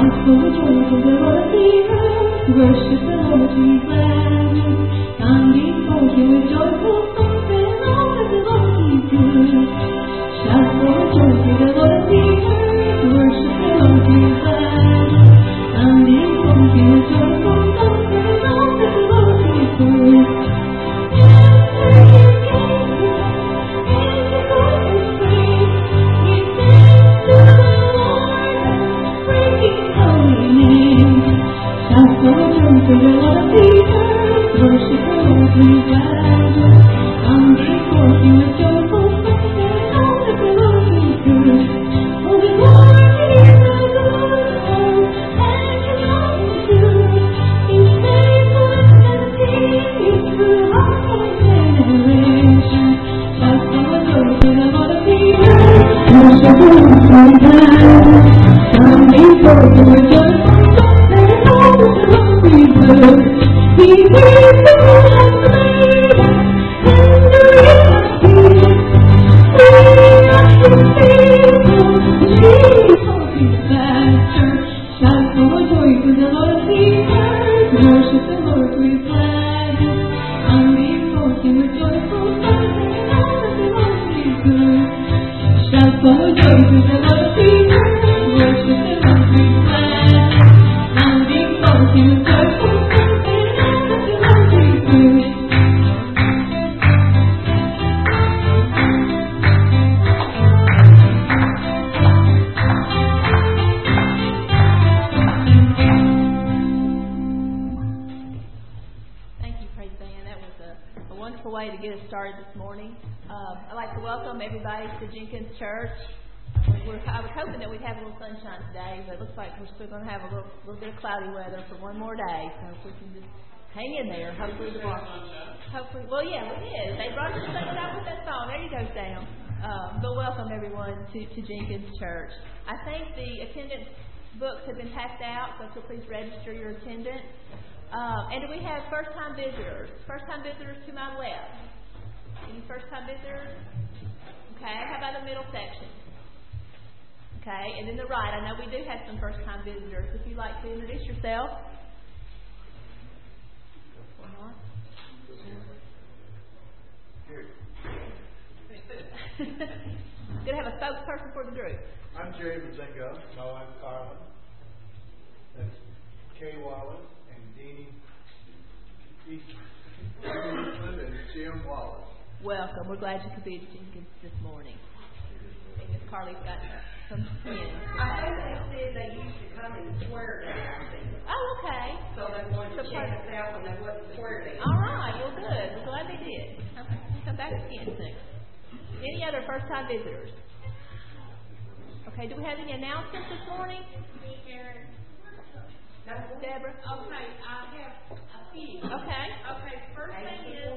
To Jenkins Church. I think the attendance books have been passed out, so please register your attendance. And do we have first-time visitors? First-time visitors to my left. Any first-time visitors? Okay, how about the middle section? Okay, and then the right. I know we do have some first-time visitors. If you'd like to introduce yourself. Going to have a spokesperson for the group. I'm Jerry Mazingo. No, I'm Carlin. That's Kay Wallace and Deanie Eastland and Jim Wallace. Welcome. We're glad you could be at Jenkins this morning. I think Miss Carly's got some friends. I think they said they used to come and swear down. Oh, okay. So they wanted to check us out when they wasn't swearing. All right. Well, good. We're glad they did. Okay. Come back again soon. Any other first-time visitors? Okay, do we have any announcements this morning? Karen. Deborah? Okay, I have a few. Okay. Okay, first thing is...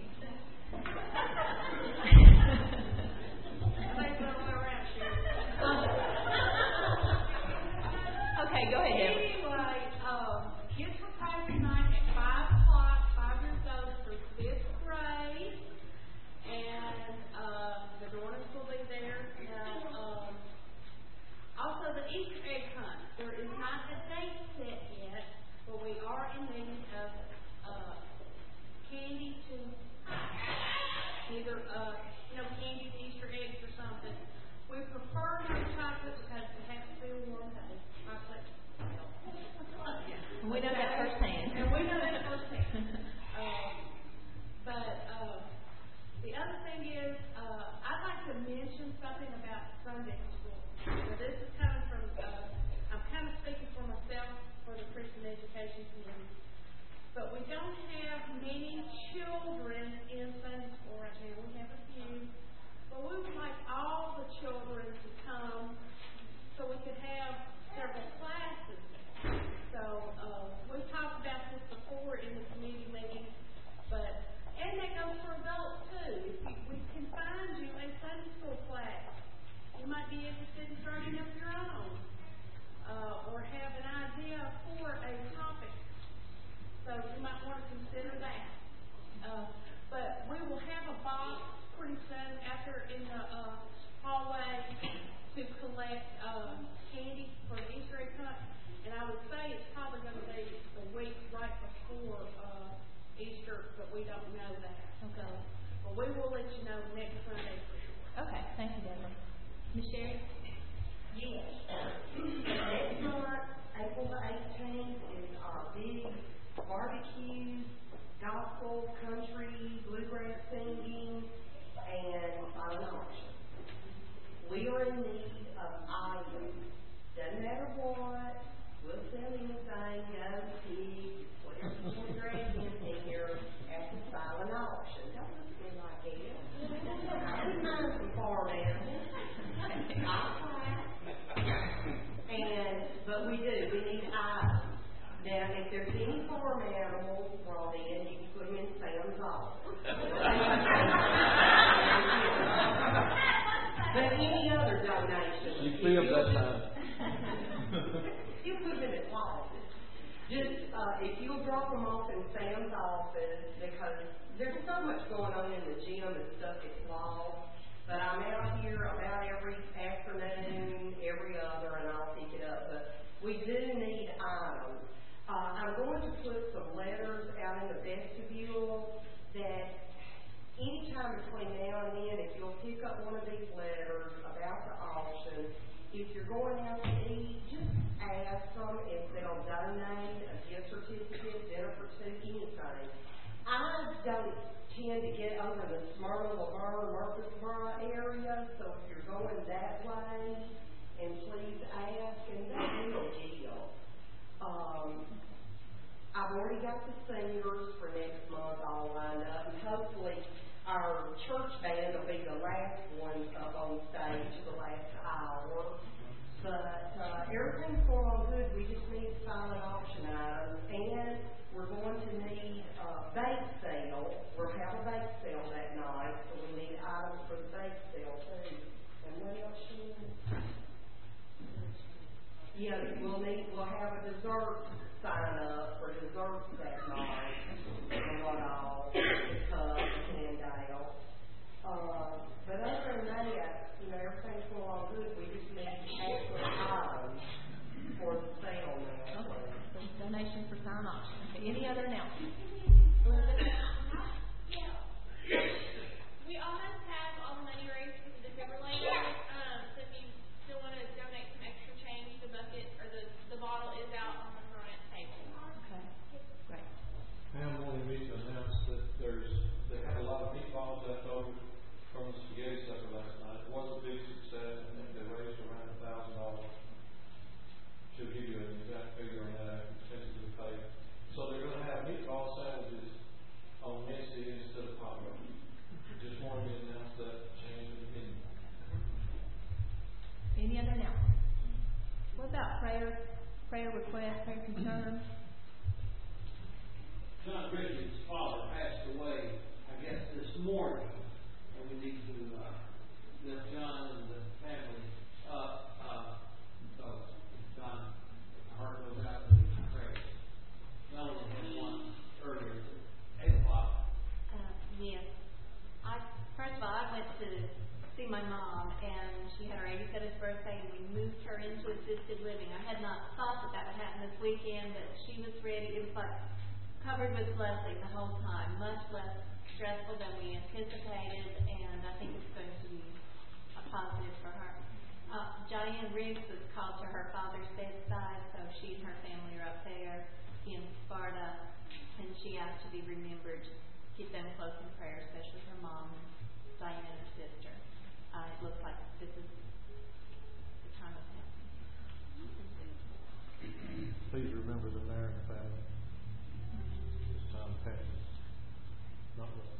Okay, go ahead, Deborah. Anyway, kids were paid tonight at 5 o'clock, 5 years old for 5th grade. And the Dornans will be there. Also, the Easter egg hunt. There is not a date set yet, but we are in need of candy to either candied Easter eggs or something. We prefer no chocolate because it has to be warm. Chocolate. We know that firsthand. And we know that firsthand. But the other thing is, I'd like to mention something about Sunday school. So this is coming from, I'm kind of speaking for myself for the Christian Education Committee. But we don't have many children in Sunday school right now. We have a few. But we would like all the children to come so we could have several classes. So we talked about this before in the committee meeting. And that goes for adults too. If we can find you a Sunday school class, you might be interested in starting up your own, or have an idea for a topic. So you might want to consider that. But we will have a box pretty soon out there in the hallway to collect candy for the Easter egg hunt. we don't know that. Okay. But we will let you know next Sunday for sure. Okay, thank you, Deborah. Ms. Sherry? Yes. Next month, April the 18th, is our big barbecue, gospel, country, bluegrass singing, and silent auction. We are in need of items. Doesn't matter what, we'll sell anything, goat, pig, whatever you want to drag in here at the silent auction. Don't look at me like that. I wouldn't mind some farm animals. But we do. We need items. Now, if there's any farm animals brought in, you can put them in Sam's office. But any other donations, You feel that time. you put them in the closet. Just if you'll drop them off in Sam's office, because there's so much going on in the gym and stuff gets lost. But I'm out here about every afternoon, every other, and I'll pick it up. But we do need items. I'm going to put some letters out in the vestibule that anytime between now and then, if you'll pick up one of these letters about the auction, if you're going out to eat, just ask them if they'll donate a gift certificate, dinner for two, anything. I don't tend to get over the Smyrna, Laverne, Murfreesboro area, so if you're going that way, and please ask, and they will deal. I've already got the singers for next month all lined up, and hopefully our church band will be the last one up on stage, the last hour. But everything's going on good. We just need silent auction items, and we're going to need bake sale. We'll have a bake sale that night, so we need items for the bake sale too. And what else, Shannon? Yeah, we'll have a dessert sign up for desserts that night, and what all, the cups and out. But other than that, everything's going on good. We just need actual items for the sale now. Okay. So donation for silent auction. Okay. Any other announcements? We almost have all the money raised for the defibrillator. So if you still want to donate some extra change, the bucket or the bottle is out on the front table. Okay. Great. Pam wanted me to announce that they had a lot of meatballs left over from the spaghetti supper last night. It was a big success. I think they raised around $1,000. Should give you an exact figure on that expenses to pay. So they're going to have meatball sandwiches on Wednesday instead of pot roast. Just wanted to announce that change in the menu. Any other announcements? What about prayer requests, prayer concerns? John Richard's father passed away, I guess, this morning, and we need to lift John and the family up. So, John, our heart goes out to you. Prayer. Melanie had one earlier at 8 o'clock. Yes. First of all, I went to see my mom, and she had her 87th birthday, and we moved her into assisted living. I had not thought that would happen this weekend, but she was ready. It was like covered with blessing the whole time, much less stressful than we anticipated, and I think it's going to be a positive for her. Diane Riggs was called to her father's bedside, so she and her family are up there in Sparta, and she asked to be remembered. Keep them close in prayer, especially her mom, Diane, and her sister. It looks like this is the time of happening. Please remember the Marin family. This time passes. Not well.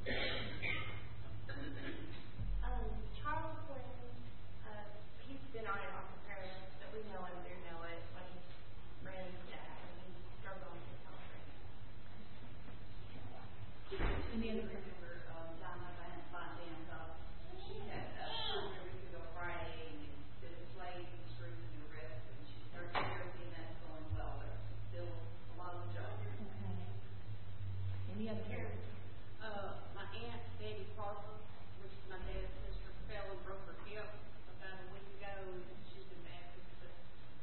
Charles Flynn, he's been on and off the prayer list, but we know him through Noah when he's Randy's dad, and he struggled on his health right now. Any other? Remember, Donna Van Fontaine, she had surgery a week ago Friday, and did a plate and screws in her wrist, and she started therapy, and that's going well, but still a lot of job. Okay. Any other? My aunt, Betty Parker, which is my dad's sister, fell and broke her hip about a week ago, and she's been bad since. But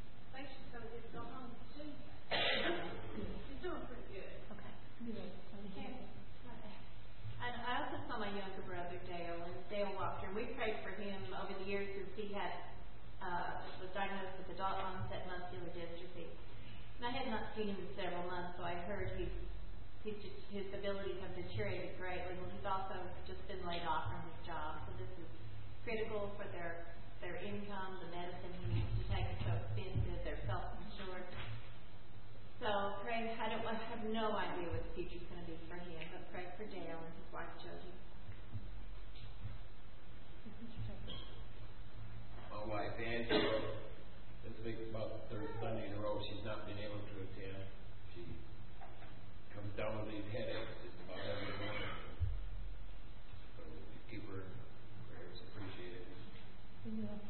And I had not seen him in several months, so I heard his abilities have deteriorated greatly. Well, he's also just been laid off from his job, so this is critical for their income. The medicine he needs to take is so expensive. They're self-insured. So pray. I have no idea what the future's going to be for him, but pray for Dale and his wife Jody. My wife Angela, this week about the third Sunday in a row she's not been able to attend. She comes down with these headaches just about every morning. So keep her in prayers. Appreciate it. Yeah.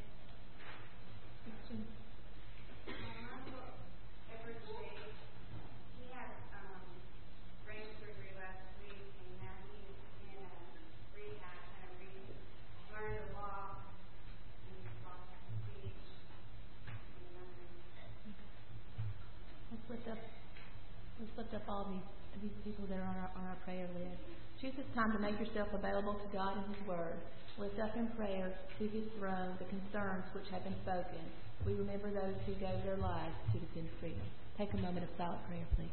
He had brain surgery last week, and now he's in a rehab, kind of learned to walk, and he's lost speech. Let's lift up all these people that are on our prayer list. Choose this time to make yourself available to God and His Word. Lift up in prayer to His throne the concerns which have been spoken. We remember those who gave their lives to defend freedom. Take a moment of silent prayer, please.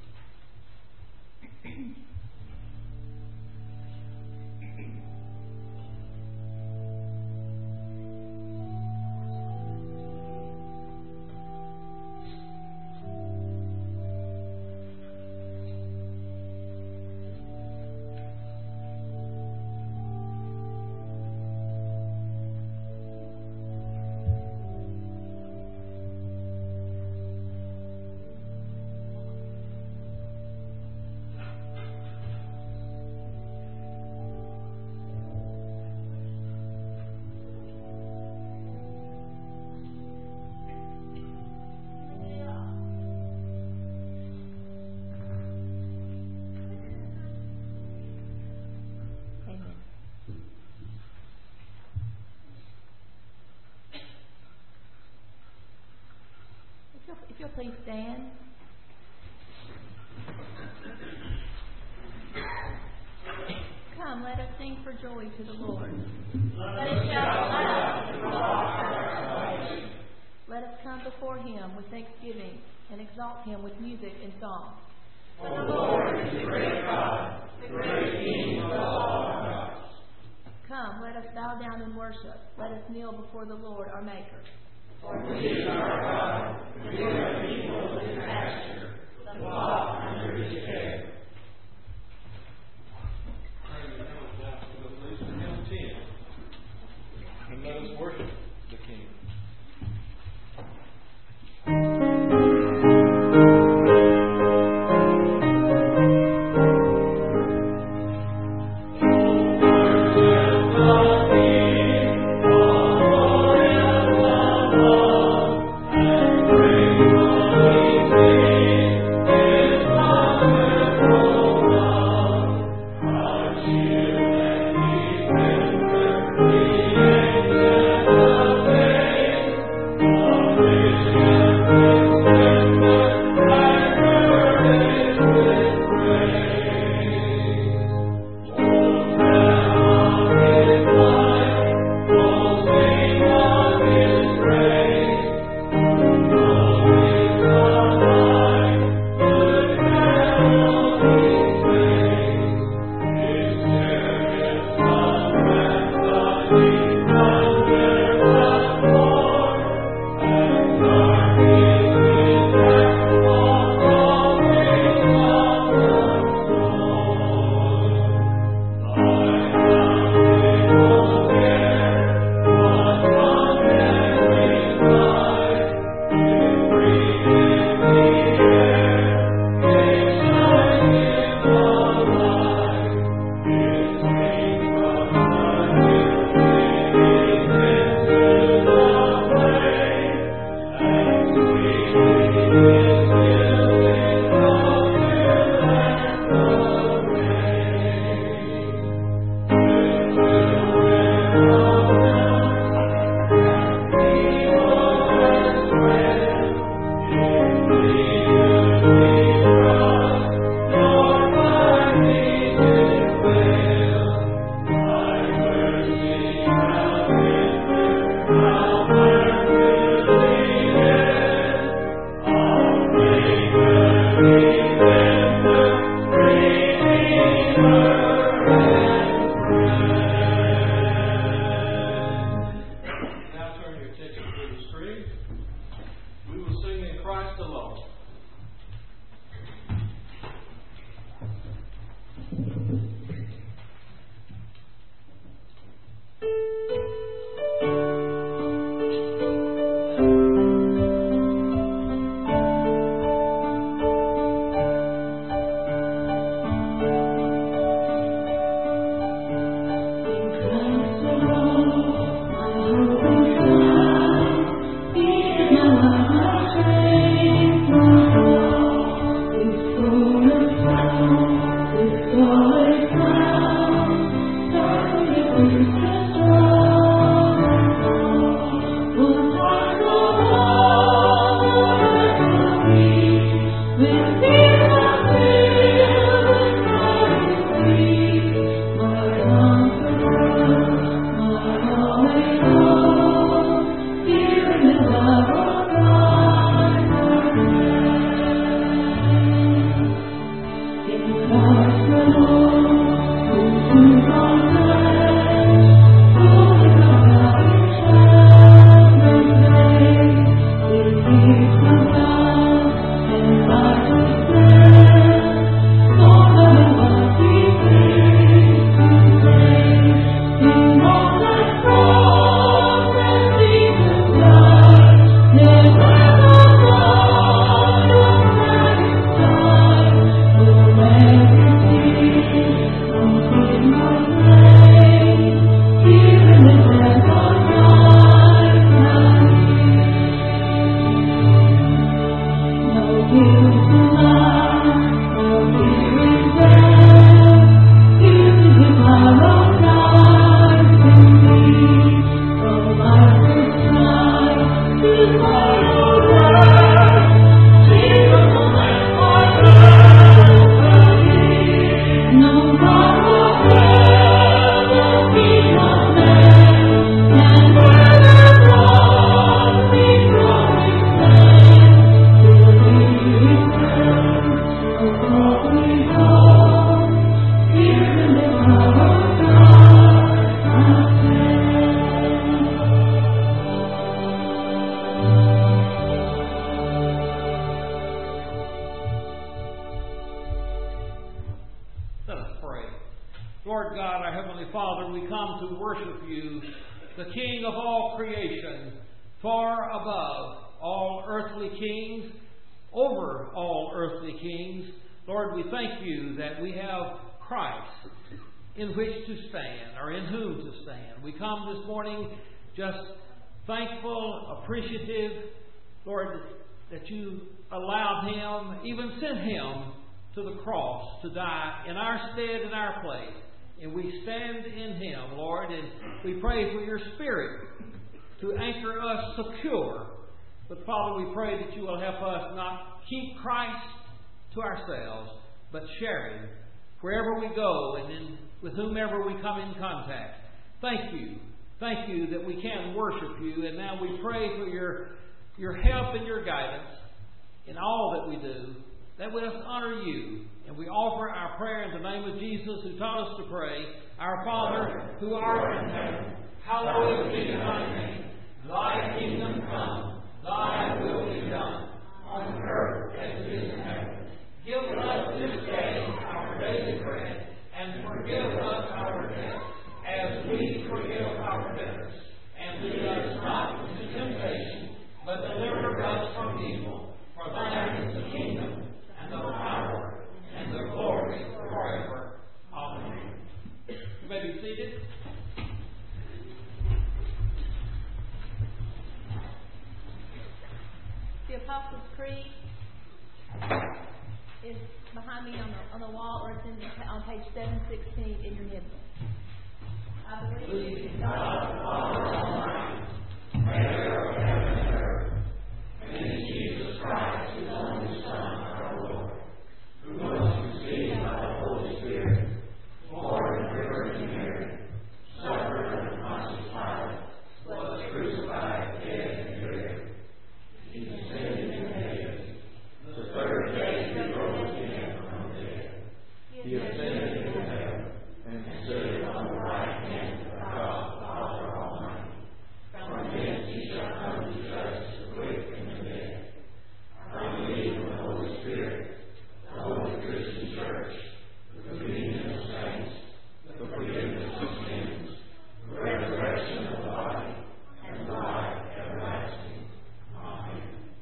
If you'll please stand. Come, let us sing for joy to the Lord. Let us shout aloud to God. Let us come before Him with thanksgiving and exalt Him with music and song. For the Lord is the great God, the great King of all gods. Come, let us bow down and worship. Let us kneel before the Lord our Maker. For He is our God, we are the people of His pasture, the flock under His care. And let us worship the King. Praise Lord God, our Heavenly Father, we come to worship you, the King of all creation, far above all earthly kings, over all earthly kings. Lord, we thank you that we have Christ in which to stand, or in whom to stand. We come this morning just thankful, appreciative, Lord, that you allowed him, even sent him to the cross to die in our stead, in our place. And we stand in him, Lord, and we pray for your Spirit to anchor us secure. But Father, we pray that you will help us not keep Christ to ourselves, but share him wherever we go and with whomever we come in contact. Thank you. Thank you that we can worship you. And now we pray for your help and your guidance in all that we do, that we must honor you. And we offer our prayer in the name of Jesus, who taught us to pray, Our Father, who art in heaven, hallowed be thy name. Thy kingdom come, thy will be done, on earth as it is in heaven. Give us this day our daily bread, and forgive us our debts, as we forgive our debtors. And lead us not into temptation, but deliver us from evil. For thine is the kingdom, and the power, and the glory forever. Amen. You may be seated. The Apostles' Creed is behind me on the wall, or it's on page 716 in your hymnal. I believe in God the Father Almighty, maker of heaven and earth, and in Jesus Christ, his only Son, our Lord, who was conceived by the Holy Spirit, born of the Virgin Mary, suffered under Pontius Pilate, was crucified, dead, and buried. He descended into Hades. The third day he rose again from the dead. He ascended into heaven, and stood on the right hand of God the Father Almighty. From thence he shall come to judge the quick and the dead. I believe in the Holy Spirit, the Holy Christian Church, the communion of saints, the forgiveness of sins, the resurrection of the body, and life everlasting. Amen.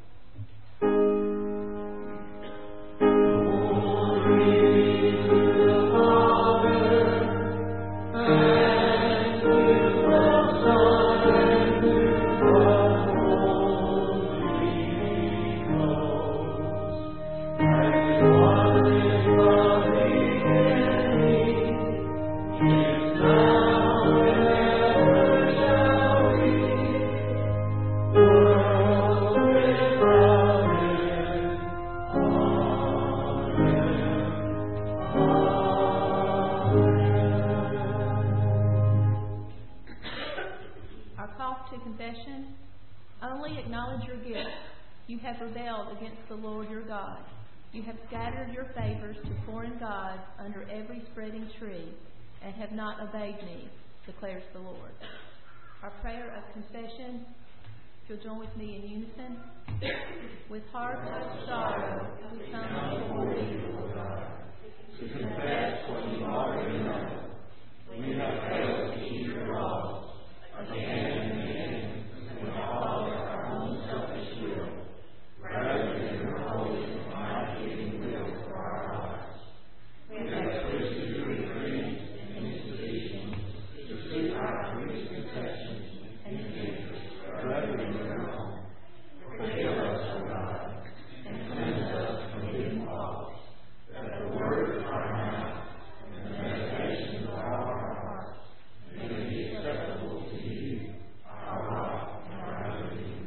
You have scattered your favors to foreign gods under every spreading tree, and have not obeyed me, declares the Lord. Our prayer of confession, if you'll join with me in unison. With hearts of sorrow, we come before thee, O God, to confess what you already know. We have failed to keep your laws, again and again, and we have followed our own selfish will, rather than your holy and life-giving will for our lives. We have twisted your decrees and institutions to suit our preconceptions and interests rather than your own. Forgive us, O God, and cleanse us from hidden faults, that the words of our mouth and the meditations of our hearts may be acceptable to you, our rock and our Redeemer.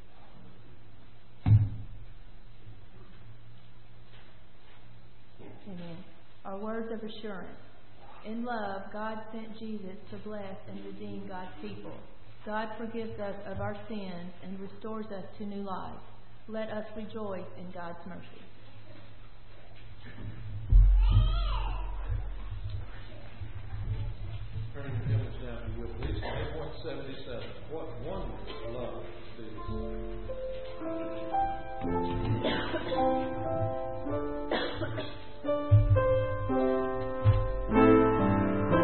Amen. Our words of assurance. In love, God sent Jesus to bless and redeem God's people. God forgives us of our sins and restores us to new life. Let us rejoice in God's mercy. Turning your hymns now, if you will, please. 177. What wonderful love this is.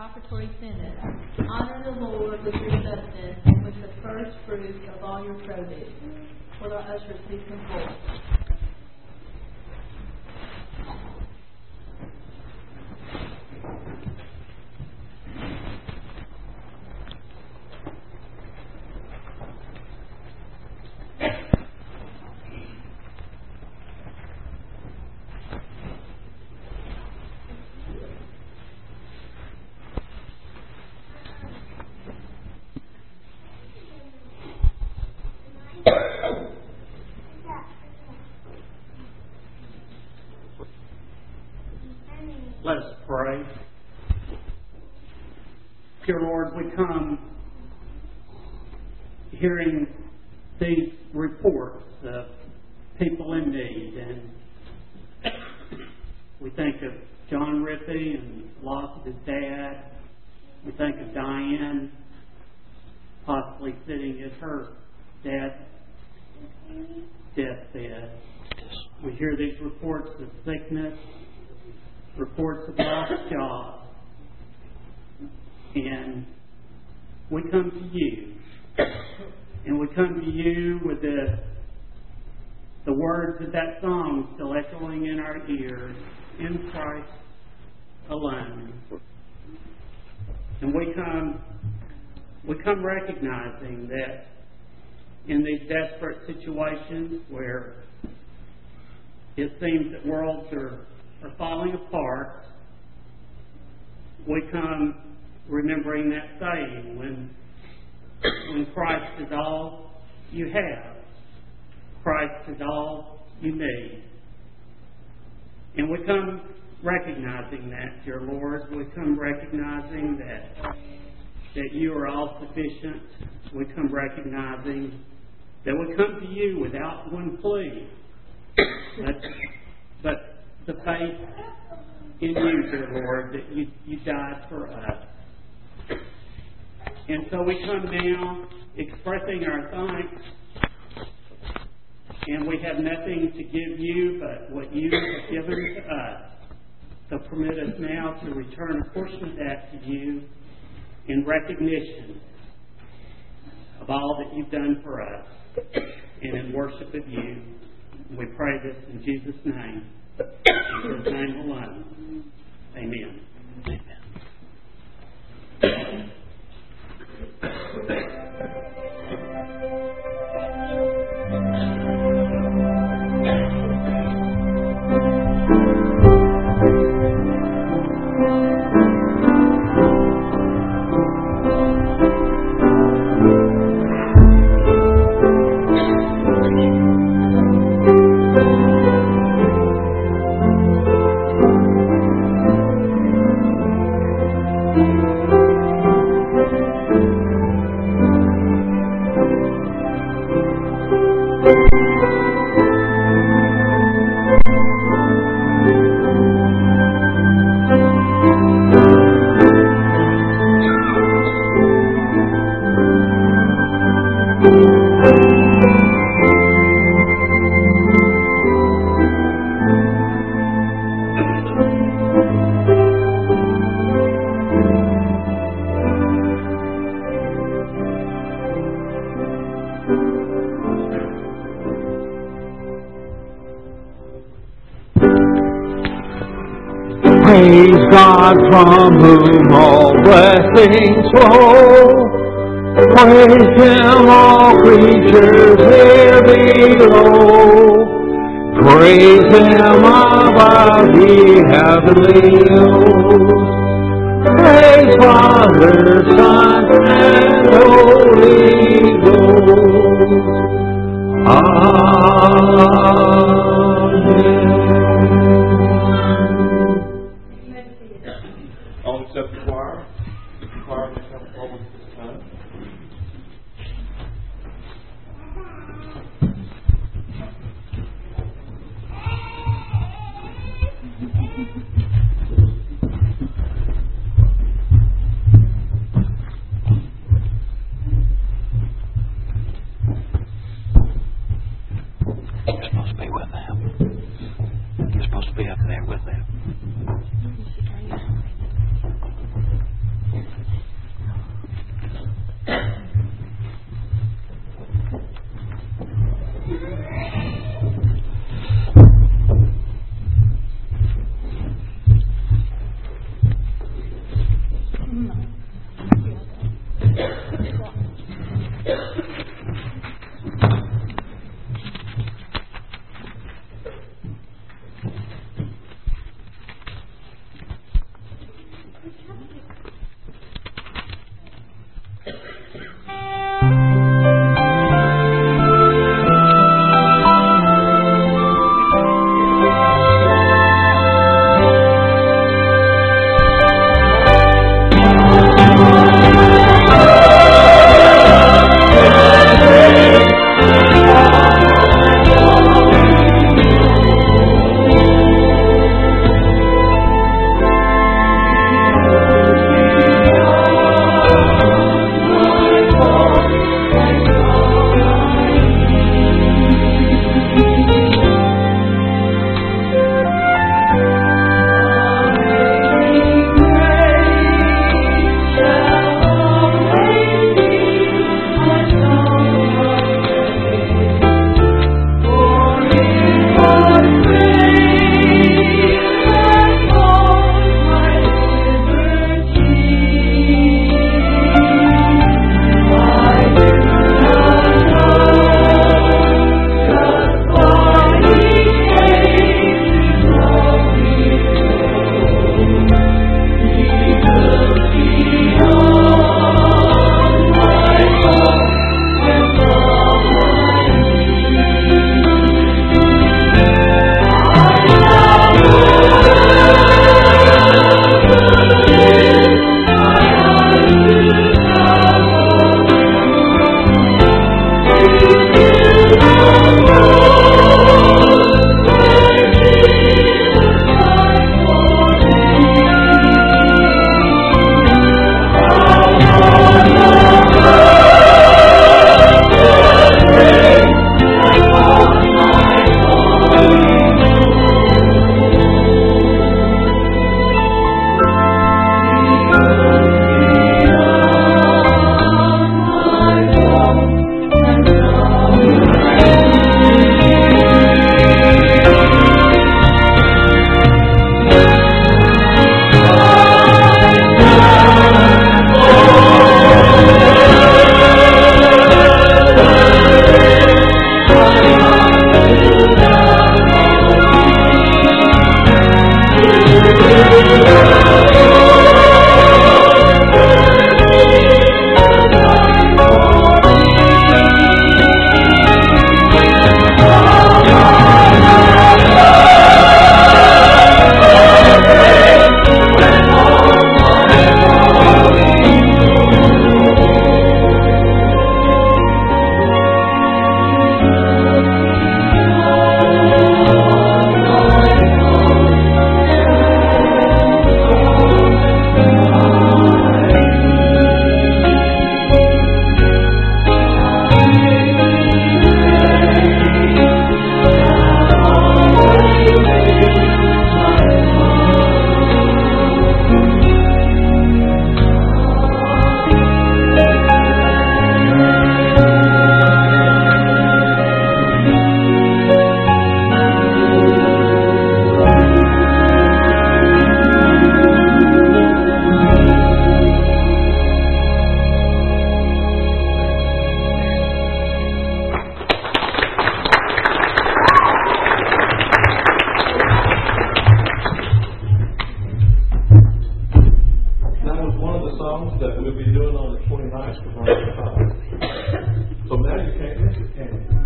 offertory sentence. Honor the Lord with your substance and with the first fruits of all your produce. Will our ushers please come forward? Let us pray. Dear Lord, we come hearing these reports of people in need, and we think of John Rippey and loss of his dad. We think of Diane possibly sitting at her dad's deathbed. We hear these reports of sickness, reports of lost jobs, and we come to you. And we come to you with the words of that song still echoing in our ears, in Christ alone. And we come recognizing that in these desperate situations where it seems that worlds are falling apart, we come remembering that saying, when Christ is all you have, Christ is all you need. And we come recognizing that, dear Lord. We come recognizing that you are all sufficient. We come recognizing that we come to you without one plea, but the faith in you, dear Lord, that you died for us. And so we come now expressing our thanks, and we have nothing to give you but what you have given to us. So permit us now to return a portion of that to you in recognition of all that you've done for us and in worship of you. We pray this in Jesus' name. In His name alone. Amen. Amen. Praise God from whom all blessings flow. Praise Him, all creatures here below. Praise Him above ye heavenly hosts. Praise Father, Son, and Holy Ghost. Amen. I'll accept the choir. The choir may come forward this time. You're supposed to be with them. You're supposed to be up there with them. 29th to March 5. So now you can't miss it, can you?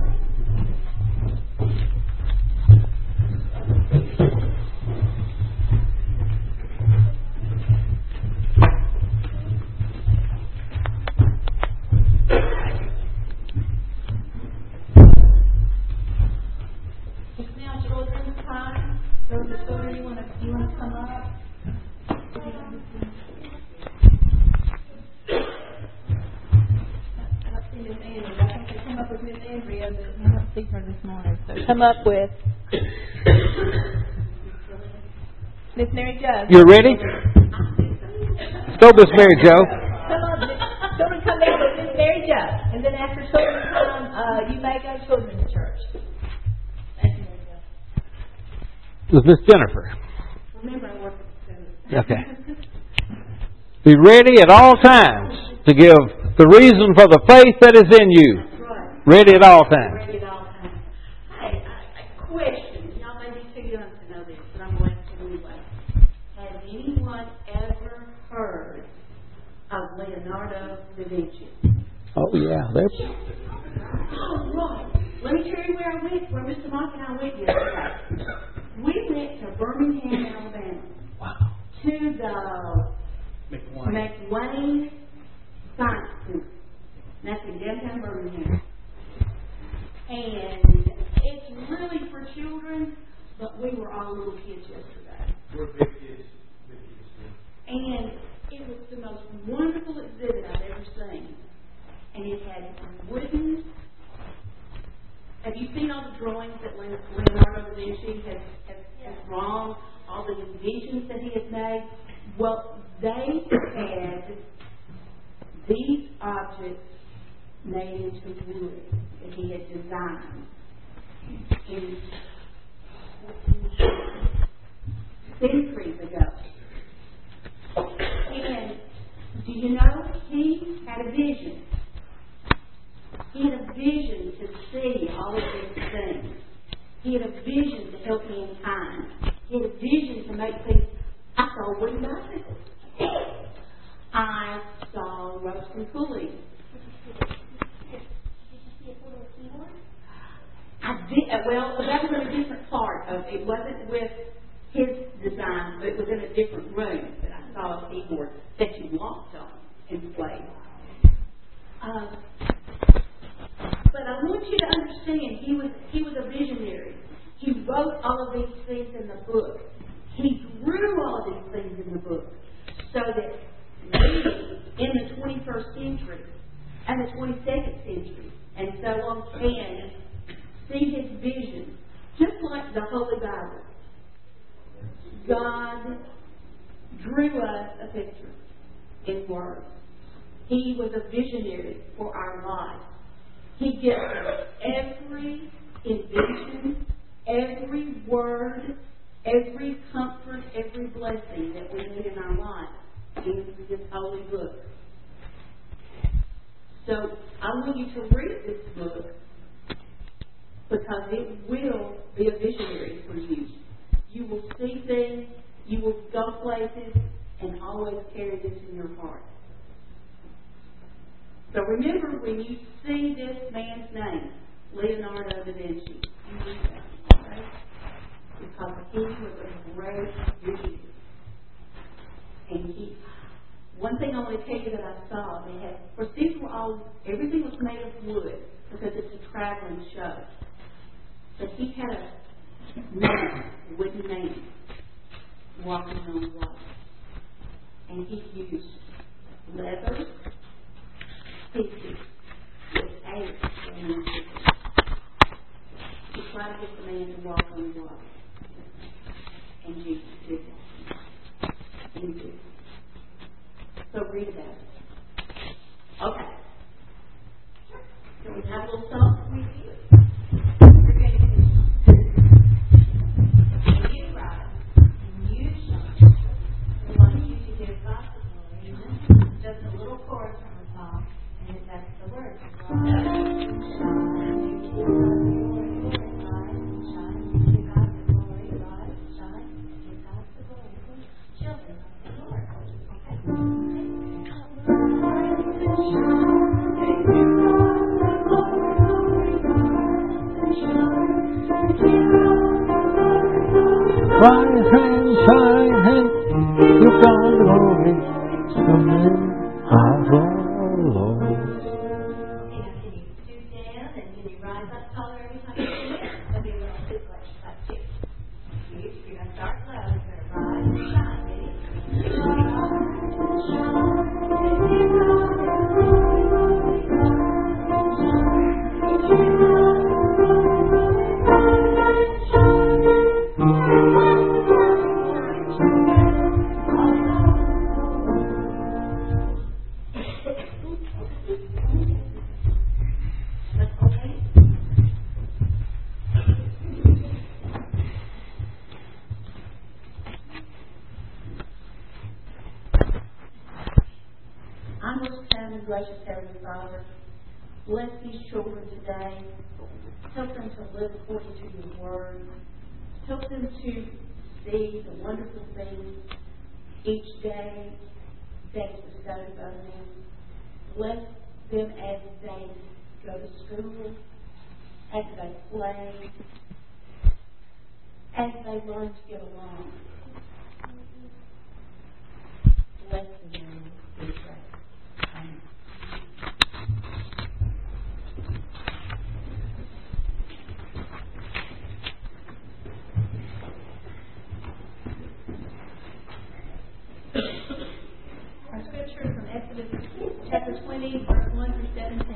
Now, children's time. Those are children, you want to come up? Come up with Miss Andrea, but I don't see her this morning. So come up with Miss Mary Jo. You ready? Go, Miss Mary Jo. Come on, children, come in with Miss Mary Jo, and then after children's time, you may go to children's church. Thank you, Mary Jo. With Miss Jennifer. Remember, I work at the Okay. Be ready at all times to give the reason for the faith that is in you. Ready at all times. Ready at all times. Hey, a question. Y'all may be too young to know this, but I'm going to ask it anyway. Has anyone ever heard of Leonardo da Vinci? Oh, yeah. Oh, right. Let me tell you where Mr. Mike and I went yesterday. We went to Birmingham, Alabama. Wow. To the McWayne Science Center. That's in downtown Birmingham. And it's really for children, but we were all little kids yesterday. We're big kids. And it was the most wonderful exhibit I've ever seen. And it had wooden. Have you seen all the drawings that Leonardo da Vinci has drawn? All the inventions that he has made? Well, they had these objects made into wood that he had designed in centuries ago. And do you know, he had a vision. He had a vision to see all of these things. He had a vision to help mankind. He had a vision to make things. I saw wooden bicycles. I saw Rosencrantz. I did. Well, that was in a different part of it. Wasn't with his design, but it was in a different room that I saw a keyboard that you walked on and played. But I want you to understand, he was a visionary. He wrote all of these things in the book. He drew all of these things in the book so that we, in the 21st century and the 22nd century and so on, can see his vision, just like the Holy Bible. God drew us a picture in words. He was a visionary for our life. He gives us every invention, every word, every comfort, every blessing that we need in our life in this holy book. So I want you to read this book because it will be a visionary for you. You will see things, you will go places, and always carry this in your heart. So remember, when you see this man's name, Leonardo da Vinci, you read that, okay? Because he was a great visionary. And one thing I want to tell you that I saw, they had, of course, everything was made of wood because it's a traveling show. But he had a wooden man walking on water. And he used leather pieces with air and to try to get the man to walk on water. And Jesus did that. He did. So read about it. Okay. Can we have a little song with you? You're going to you rise and you shine. We want you to give God the glory. Amen. Just a little chorus from the song, and that's the word. Shine, give God the glory. Rise, shine, give God the glory. Gracious Heavenly Father, bless these children today. Help them to live according to your word. Help them to see the wonderful things each day that is bestowed upon them. Bless them as they go to school, as they play, as they learn to get along. Bless them, we pray. Amen. Our scripture is from Exodus chapter 20, verse 1 through 17.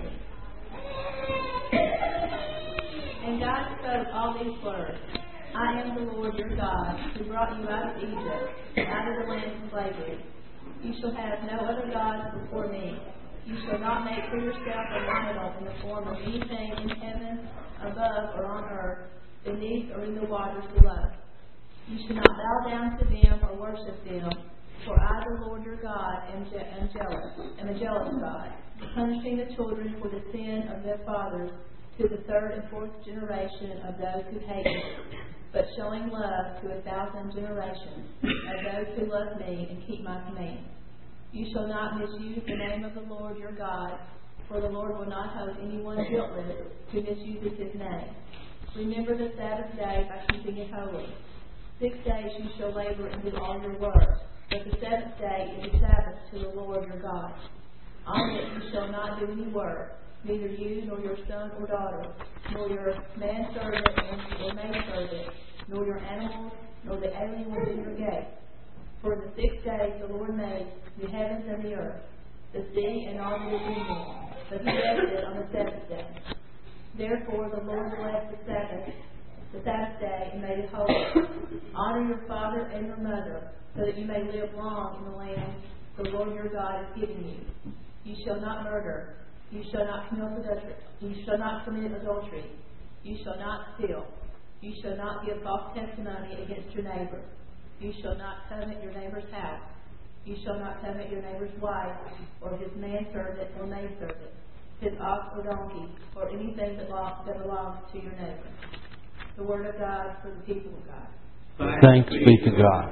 And God spoke all these words. I am the Lord your God, who brought you out of Egypt, out of the land of slavery. You shall have no other gods before me. You shall not make for yourself an idol in the form of anything in heaven, above, or on earth, beneath, or in the waters below. You shall not bow down to them or worship them, for I, the Lord your God, am a jealous God, punishing the children for the sin of their fathers to the third and fourth generation of those who hate me, but showing love to 1,000 generations of those who love me and keep my commands. You shall not misuse the name of the Lord your God, for the Lord will not hold anyone guiltless who misuses his name. Remember the Sabbath day by keeping it holy. 6 days you shall labor and do all your work, but the seventh day is a Sabbath to the Lord your God. On it you shall not do any work, neither you nor your son or daughter, nor your manservant or maidservant, nor your animals, nor the alien within your gate. For in the 6 days the Lord made the heavens and the earth, the sea and all that is in them, but he rested on the seventh day. Therefore the Lord blessed the Sabbath day, and made it holy. Honor your father and your mother, so that you may live long in the land the Lord your God is giving you. You shall not murder. You shall not commit adultery. You shall not commit adultery. You shall not steal. You shall not give false testimony against your neighbor. You shall not covet your neighbor's house. You shall not covet your neighbor's wife, or his manservant or maidservant, his ox or donkey, or anything that belongs to your neighbor. The word of God for the people of God. Thanks be to God.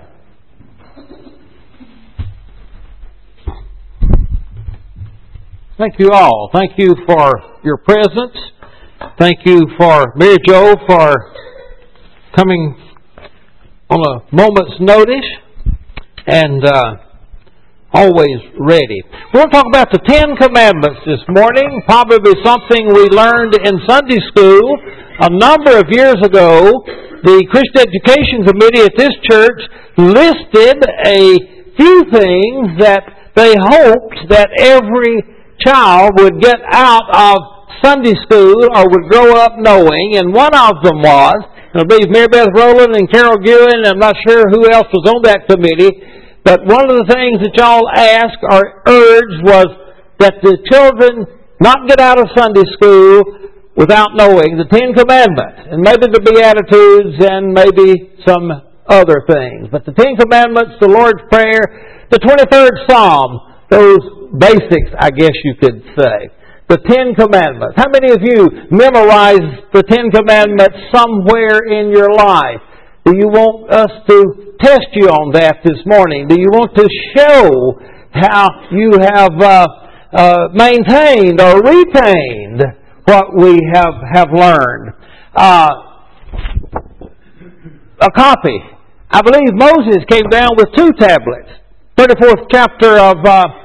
Thank you all. Thank you for your presence. Thank you for Mary Jo for coming on a moment's notice and always ready. We're going to talk about the Ten Commandments this morning. Probably something we learned in Sunday school a number of years ago. The Christian Education Committee at this church listed a few things that they hoped that every child would get out of Sunday school or would grow up knowing, and one of them was, I believe Mary Beth Rowland and Carol Gewen, I'm not sure who else was on that committee, but one of the things that y'all asked or urged was that the children not get out of Sunday school without knowing the Ten Commandments, and maybe the Beatitudes and maybe some other things. But the Ten Commandments, the Lord's Prayer, the 23rd Psalm, those basics, I guess you could say. The Ten Commandments. How many of you memorized the Ten Commandments somewhere in your life? Do you want us to test you on that this morning? Do you want to show how you have maintained or retained what we have learned? A copy. I believe Moses came down with 2 tablets. 34th chapter of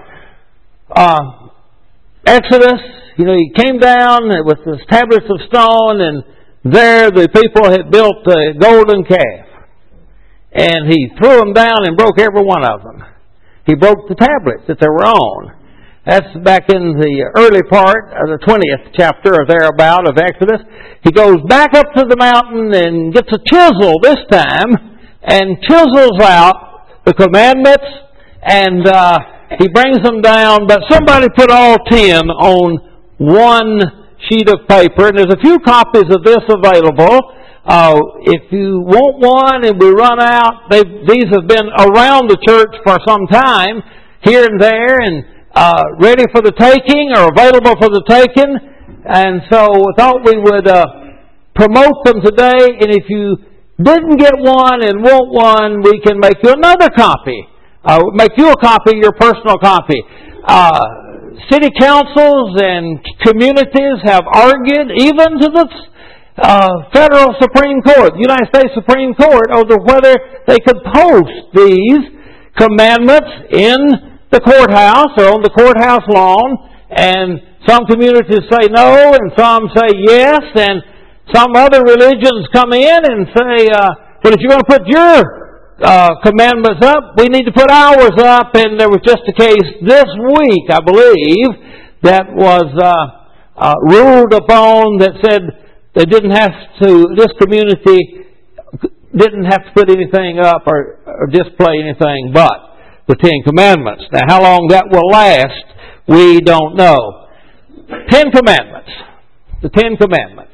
Exodus. You know, he came down with his tablets of stone, and there the people had built a golden calf. and he threw them down and broke every one of them. He broke the tablets that they were on. That's back in the early part of the 20th chapter or thereabout of Exodus. He goes back up to the mountain and gets a chisel this time and chisels out the commandments, and he brings them down, but somebody put all 10 on one sheet of paper, and there's a few copies of this available. If you want one and we run out, these have been around the church for some time, here and there, and ready for the taking or available for the taking. And so we thought we would promote them today, and if you didn't get one and want one, we can make you another copy. Make you a copy, your personal copy. City councils and communities have argued, even to the Federal Supreme Court, the United States Supreme Court, over whether they could post these commandments in the courthouse or on the courthouse lawn. And some communities say no, and some say yes, and some other religions come in and say, but if you're going to put your commandments up, we need to put ours up. And there was just a case this week, I believe, that was ruled upon that said they didn't have to, this community didn't have to put anything up or display anything but the 10 Commandments. Now, how long that will last, we don't know. 10 Commandments. The 10 Commandments.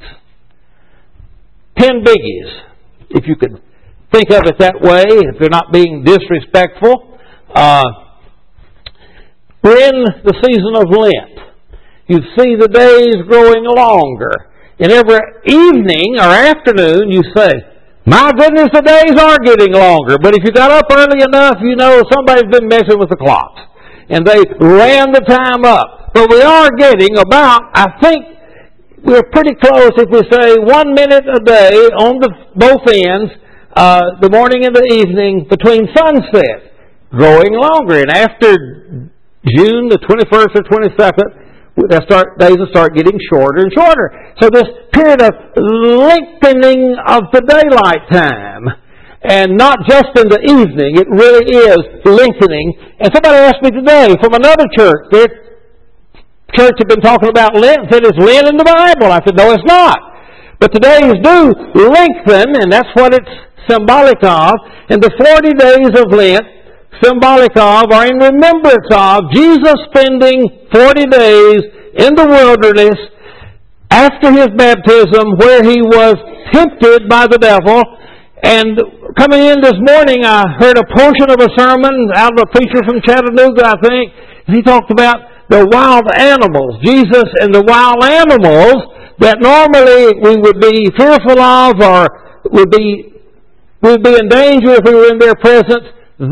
10 biggies, if you could think of it that way, if they're not being disrespectful. We're in the season of Lent. You see the days growing longer. And every evening or afternoon you say, my goodness, the days are getting longer. But if you got up early enough, you know somebody's been messing with the clocks. And they ran the time up. But we are getting about, I think we're pretty close if we say 1 minute a day on both ends, the morning and the evening between sunset, growing longer. And after June the 21st or 22nd, days will start getting shorter and shorter. So this period of lengthening of the daylight time, and not just in the evening, it really is lengthening. And somebody asked me today from another church, their church had been talking about Lent and said, is Lent in the Bible? I said, no, it's not. But the days do lengthen, and that's what it's symbolic of. And the 40 days of Lent, symbolic of, or in remembrance of, Jesus spending 40 days in the wilderness after His baptism, where He was tempted by the devil. And coming in this morning, I heard a portion of a sermon out of a preacher from Chattanooga, I think, and he talked about the wild animals, Jesus and the wild animals that normally we would be fearful of or would be in danger if we were in their presence.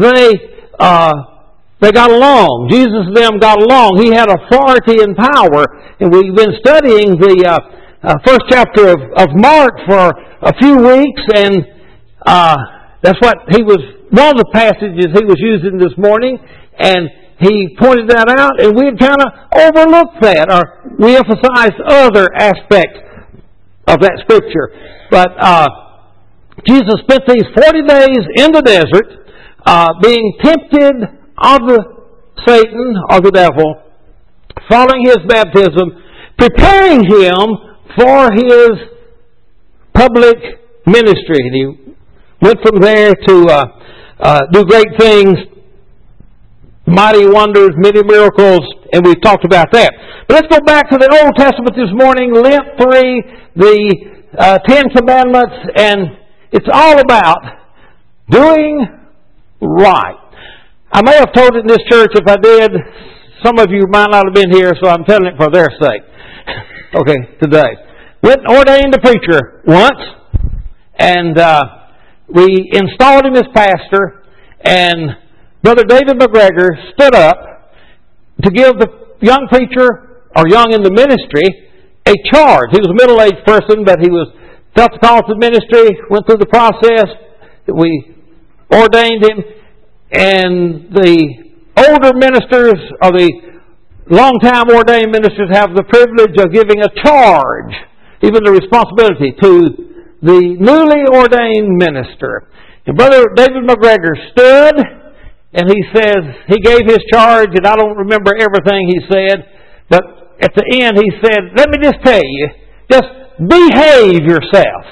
They got along. Jesus and them got along. He had authority and power. And we've been studying the first chapter of Mark for a few weeks, and that's what one of the passages he was using this morning, and he pointed that out, and we had kind of overlooked that, or we emphasized other aspects of that scripture. But Jesus spent these 40 days in the desert, being tempted of Satan, or the devil, following His baptism, preparing Him for His public ministry. And He went from there to do great things, mighty wonders, many miracles, and we've talked about that. But let's go back to the Old Testament this morning, Lent 3, the 10 Commandments, and it's all about doing right. I may have told it in this church. If I did, some of you might not have been here, so I'm telling it for their sake. Okay, today. Went and ordained a preacher once, and we installed him as pastor, and Brother David McGregor stood up to give the young preacher, or young in the ministry, a charge. He was a middle-aged person, but he felt the call to ministry, went through the process. We ordained him, and the older ministers, or the long-time ordained ministers, have the privilege of giving a charge, even the responsibility, to the newly ordained minister. And Brother David McGregor stood, and he says, he gave his charge, and I don't remember everything he said, but at the end he said, let me just tell you, just behave yourself.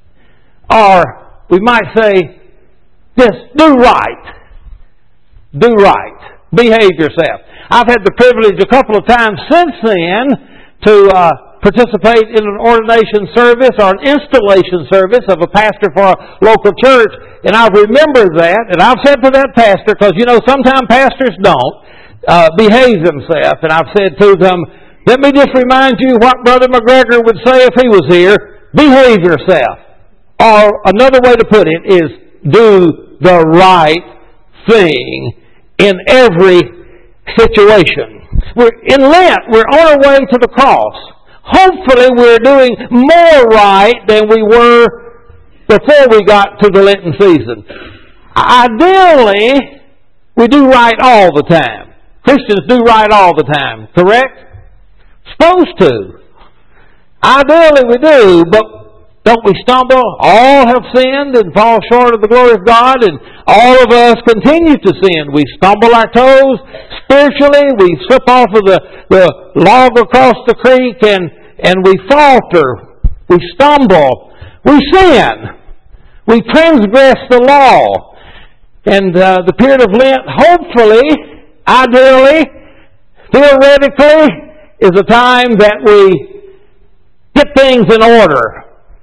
Or we might say, just do right. Do right. Behave yourself. I've had the privilege a couple of times since then to participate in an ordination service or an installation service of a pastor for a local church. And I remember that, and I've said to that pastor, because you know sometimes pastors don't behave themselves, and I've said to them, let me just remind you what Brother McGregor would say if he was here, behave yourself. Or another way to put it is do the right thing in every situation. In Lent, we're on our way to the cross. Hopefully we're doing more right than we were before we got to the Lenten season. Ideally, we do right all the time. Christians do right all the time, correct? Supposed to. Ideally we do, but don't we stumble? All have sinned and fall short of the glory of God, and all of us continue to sin. We stumble our toes spiritually, we slip off of the log across the creek, and we falter. We stumble. We sin. We transgress the law. And the period of Lent, hopefully, ideally, theoretically, is a time that we get things in order.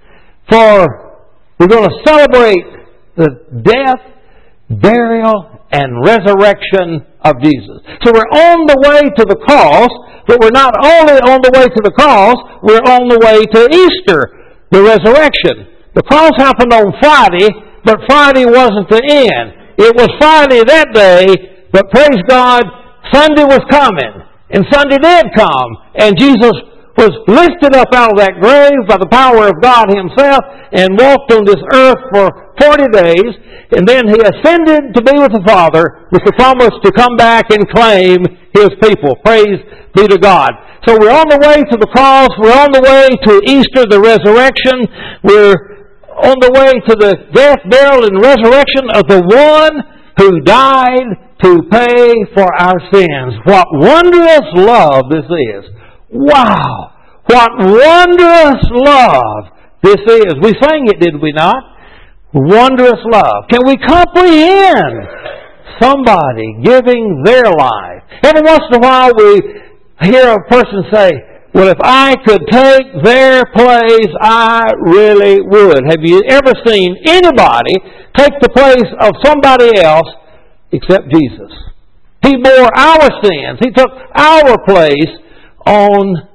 For we're going to celebrate the death, burial, and resurrection of Jesus. So we're on the way to the cross, but we're not only on the way to the cross, we're on the way to Easter, the resurrection. The cross happened on Friday, but Friday wasn't the end. It was Friday that day, but praise God, Sunday was coming. And Sunday did come. And Jesus was lifted up out of that grave by the power of God Himself and walked on this earth for 40 days. And then He ascended to be with the Father with the promise to come back and claim His people. Praise be to God. So we're on the way to the cross. We're on the way to Easter, the resurrection. We're on the way to the death, burial, and resurrection of the one who died to pay for our sins. What wondrous love this is. Wow! What wondrous love this is. We sang it, did we not? Wondrous love. Can we comprehend somebody giving their life? Every once in a while we hear a person say, well, if I could take their place, I really would. Have you ever seen anybody take the place of somebody else except Jesus? He bore our sins. He took our place on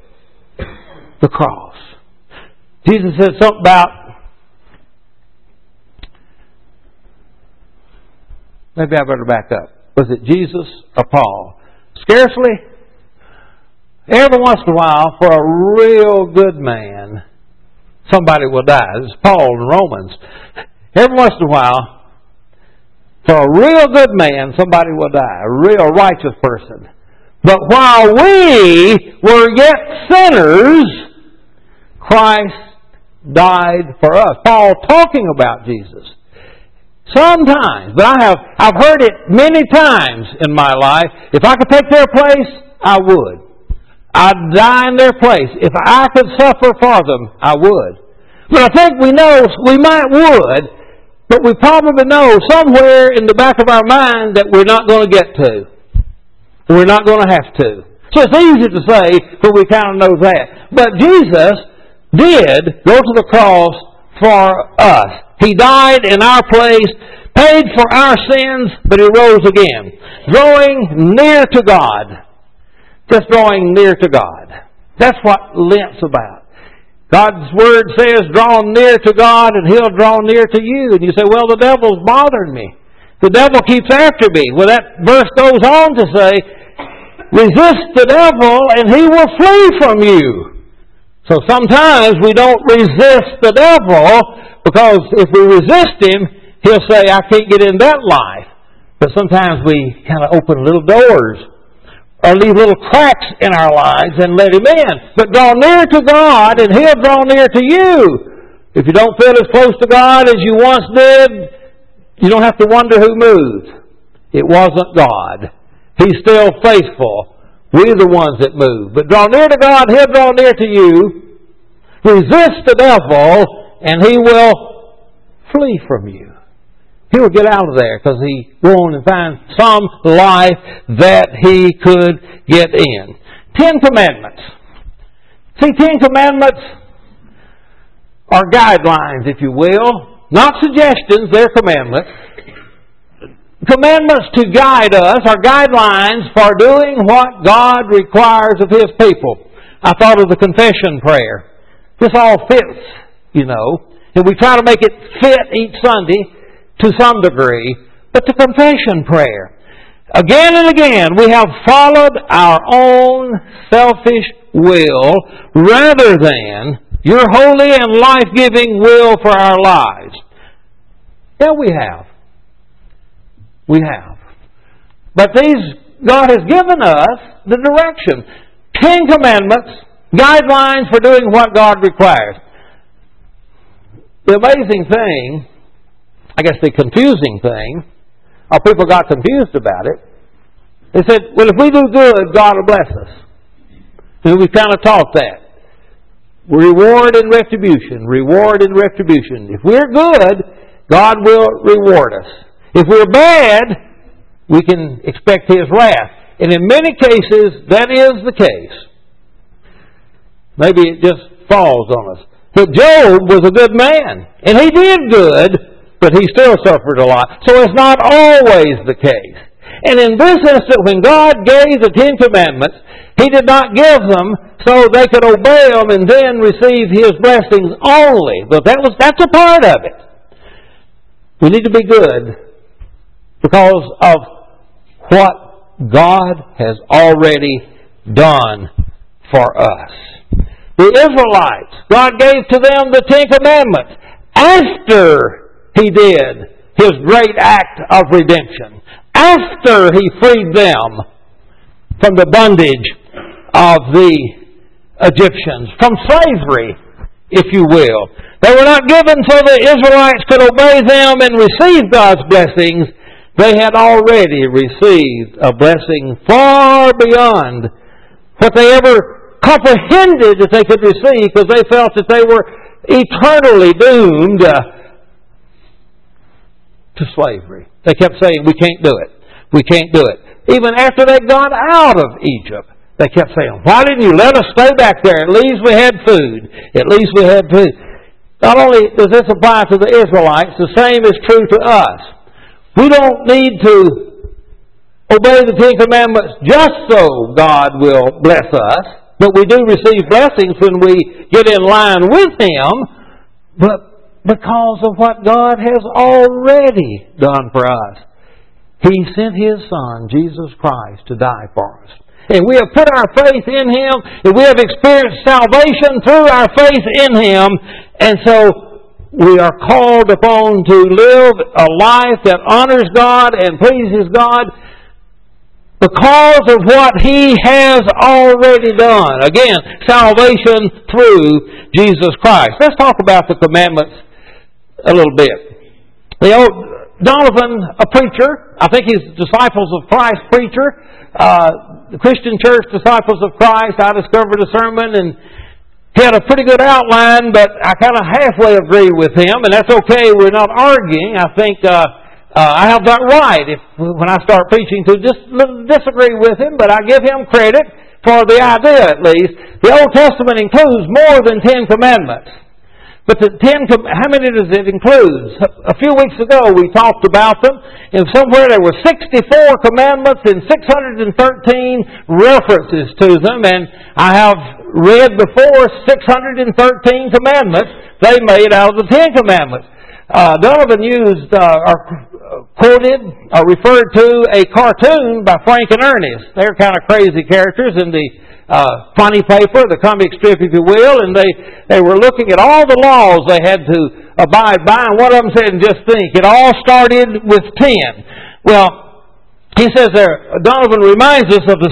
the cross. Jesus said something about, maybe I better back up. Was it Jesus or Paul? Scarcely. Every once in a while, for a real good man, somebody will die. This is Paul in Romans. Every once in a while, for a real good man, somebody will die. A real righteous person. But while we were yet sinners, Christ died for us. Paul talking about Jesus. Sometimes, but I've heard it many times in my life. If I could take their place, I would. I'd die in their place. If I could suffer for them, I would. But I think we know we would, but we probably know somewhere in the back of our mind that we're not going to get to. We're not going to have to. So it's easy to say, but we kind of know that. But Jesus did go to the cross for us. He died in our place, paid for our sins, but He rose again. Drawing near to God. Just drawing near to God. That's what Lent's about. God's Word says, draw near to God and He'll draw near to you. And you say, well, the devil's bothering me. The devil keeps after me. Well, that verse goes on to say, resist the devil and he will flee from you. So sometimes we don't resist the devil because if we resist him, he'll say, I can't get in that life. But sometimes we kind of open little doors or leave little cracks in our lives and let Him in. But draw near to God and He'll draw near to you. If you don't feel as close to God as you once did, you don't have to wonder who moved. It wasn't God. He's still faithful. We're the ones that move. But draw near to God, He'll draw near to you. Resist the devil, and he will flee from you. He will get out of there because he won't and find some life that he could get in. 10 Commandments. See, 10 Commandments are guidelines, if you will. Not suggestions, they're commandments. Commandments to guide us are guidelines for doing what God requires of His people. I thought of the confession prayer. This all fits, you know. And we try to make it fit each Sunday to some degree. But the confession prayer, again and again, we have followed our own selfish will rather than your holy and life-giving will for our lives. Yeah, we have. We have. But God has given us the direction. 10 Commandments, guidelines for doing what God requires. The amazing thing, I guess the confusing thing, or people got confused about it, they said, well, if we do good, God will bless us. And we kind of taught that. Reward and retribution. Reward and retribution. If we're good, God will reward us. If we're bad, we can expect His wrath. And in many cases, that is the case. Maybe it just falls on us. But Job was a good man. And he did good, but he still suffered a lot. So it's not always the case. And in this instance, when God gave the 10 Commandments, He did not give them so they could obey them and then receive His blessings only. But that's a part of it. We need to be good because of what God has already done for us. The Israelites, God gave to them the 10 Commandments after He did His great act of redemption. After He freed them from the bondage of the Egyptians, from slavery, if you will. They were not given so the Israelites could obey them and receive God's blessings. They had already received a blessing far beyond what they ever comprehended that they could receive, because they felt that they were eternally doomed to slavery. They kept saying, we can't do it. We can't do it. Even after they got out of Egypt, they kept saying, why didn't you let us stay back there? At least we had food. At least we had food. Not only does this apply to the Israelites, the same is true to us. We don't need to obey the 10 Commandments just so God will bless us, but we do receive blessings when we get in line with Him, but because of what God has already done for us. He sent His Son, Jesus Christ, to die for us. And we have put our faith in Him, and we have experienced salvation through our faith in Him, and so we are called upon to live a life that honors God and pleases God because of what He has already done. Again, salvation through Jesus Christ. Let's talk about the commandments a little bit. Donovan, a preacher, I think he's Disciples of Christ preacher, the Christian Church Disciples of Christ. I discovered a sermon and he had a pretty good outline, but I kind of halfway agree with him, and that's okay. We're not arguing. I think I have that right when I start preaching to disagree with him, but I give him credit for the idea at least. The Old Testament includes more than 10 commandments. But how many does it include? A few weeks ago we talked about them, and somewhere there were 64 commandments and 613 references to them, and I have read before 613 commandments they made out of the 10 commandments. Donovan used, or quoted, or referred to a cartoon by Frank and Ernest. They're kind of crazy characters in the funny paper, the comic strip, if you will, and they were looking at all the laws they had to abide by, and one of them said, just think, it all started with 10. Well, he says there, Donovan reminds us of the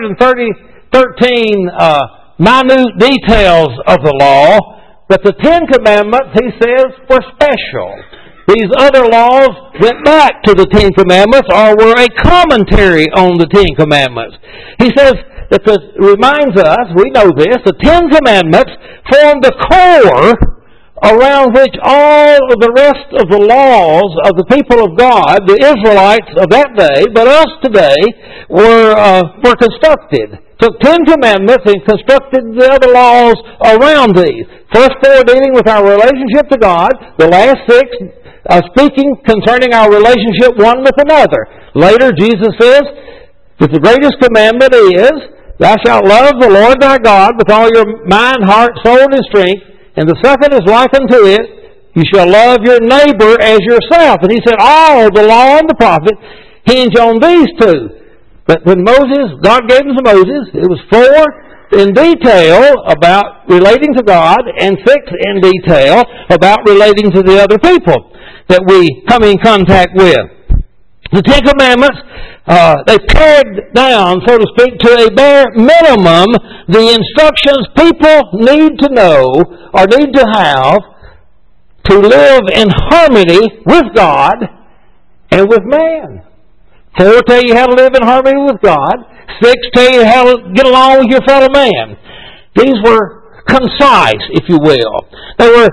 613 minute details of the law, but the 10 commandments, he says, were special. these other laws went back to the Ten Commandments or were a commentary on the Ten Commandments. He says that reminds us, we know this, the Ten Commandments form the core around which all of the rest of the laws of the people of God, the Israelites of that day, but us today, were constructed. Took 10 commandments and constructed the other laws around these. First 4 dealing with our relationship to God, the last 6 speaking concerning our relationship one with another. Later, Jesus says that the greatest commandment is, thou shalt love the Lord thy God with all your mind, heart, soul, and strength. And the second is like unto it, you shall love your neighbor as yourself. And he said all the law and the prophet hinge on these 2. But when God gave them to Moses, it was 4 in detail about relating to God and 6 in detail about relating to the other people that we come in contact with. The 10 Commandments, they pared down, so to speak, to a bare minimum the instructions people need to know or need to have to live in harmony with God and with man. 4 tell you how to live in harmony with God. 6 tell you how to get along with your fellow man. These were concise, if you will. They were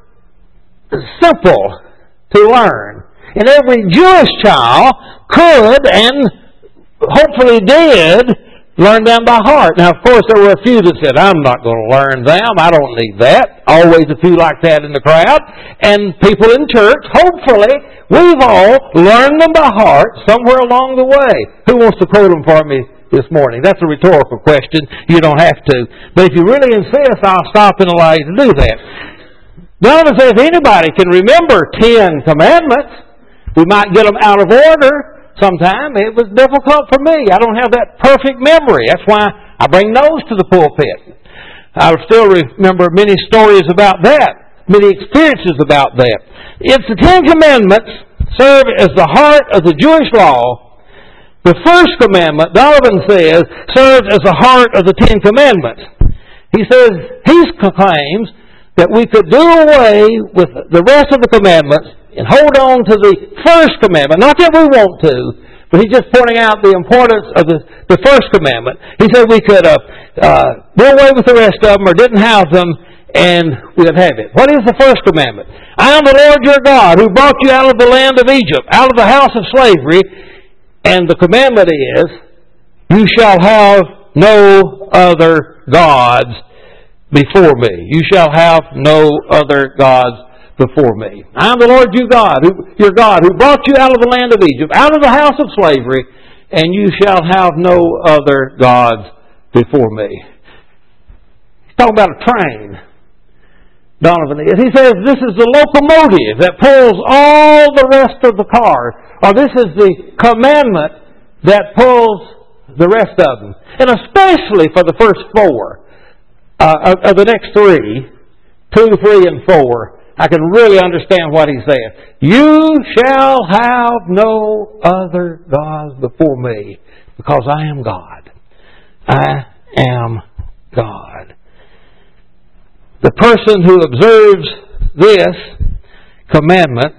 simple to learn. And every Jewish child could and hopefully did learn them by heart. Now, of course, there were a few that said, I'm not going to learn them. I don't need that. Always a few like that in the crowd. And people in church, hopefully, we've all learned them by heart somewhere along the way. Who wants to quote them for me this morning? That's a rhetorical question. You don't have to. But if you really insist, I'll stop and allow you to do that. Donovan says if anybody can remember 10 commandments, we might get them out of order sometime. It was difficult for me. I don't have that perfect memory. That's why I bring those to the pulpit. I still remember many stories about that, many experiences about that. If the 10 Commandments serve as the heart of the Jewish law, the first commandment, Donovan says, serves as the heart of the 10 Commandments. He says, he claims that we could do away with the rest of the commandments and hold on to the first commandment. Not that we want to, but he's just pointing out the importance of the first commandment. He said we could do away with the rest of them or didn't have them and we'd have it. What is the first commandment? I am the Lord your God who brought you out of the land of Egypt, out of the house of slavery. And the commandment is, you shall have no other gods before me. You shall have no other gods before me. I am the Lord your God who brought you out of the land of Egypt, out of the house of slavery, and you shall have no other gods before me. He's talking about a train. Donovan is. He says this is the locomotive that pulls all the rest of the cars, or this is the commandment that pulls the rest of them. And especially for the first 4 of the next 3, 2, 3, and 4, I can really understand what he's saying. You shall have no other gods before me, because I am God. I am God. The person who observes this commandment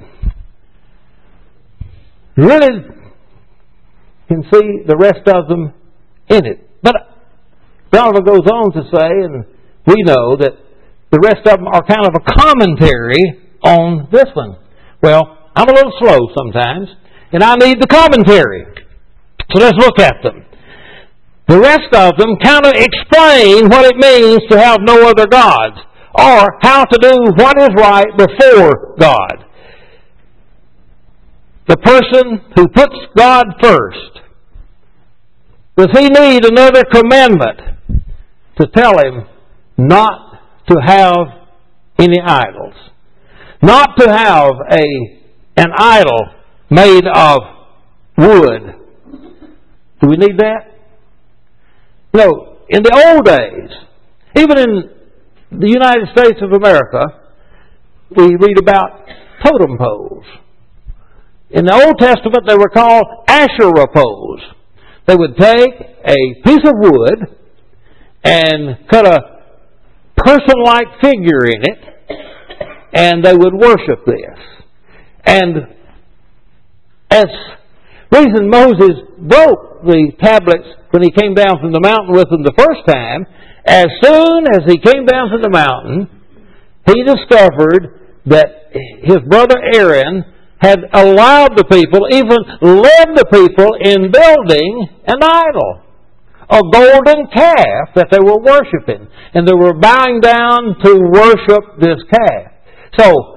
really can see the rest of them in it. But Donovan goes on to say, and we know that the rest of them are kind of a commentary on this one. Well, I'm a little slow sometimes, and I need the commentary. So let's look at them. The rest of them kind of explain what it means to have no other gods, or how to do what is right before God. The person who puts God first, does he need another commandment to tell him not to have any idols? Not to have an idol made of wood. Do we need that? No. In the old days, even in the United States of America, we read about totem poles. In the Old Testament, they were called Asherah poles. They would take a piece of wood and cut a person-like figure in it, and they would worship this. And as reason Moses broke the tablets when he came down from the mountain with them the first time, as soon as he came down from the mountain, he discovered that his brother Aaron had allowed the people, even led the people in building an idol, a golden calf that they were worshiping. And they were bowing down to worship this calf. So,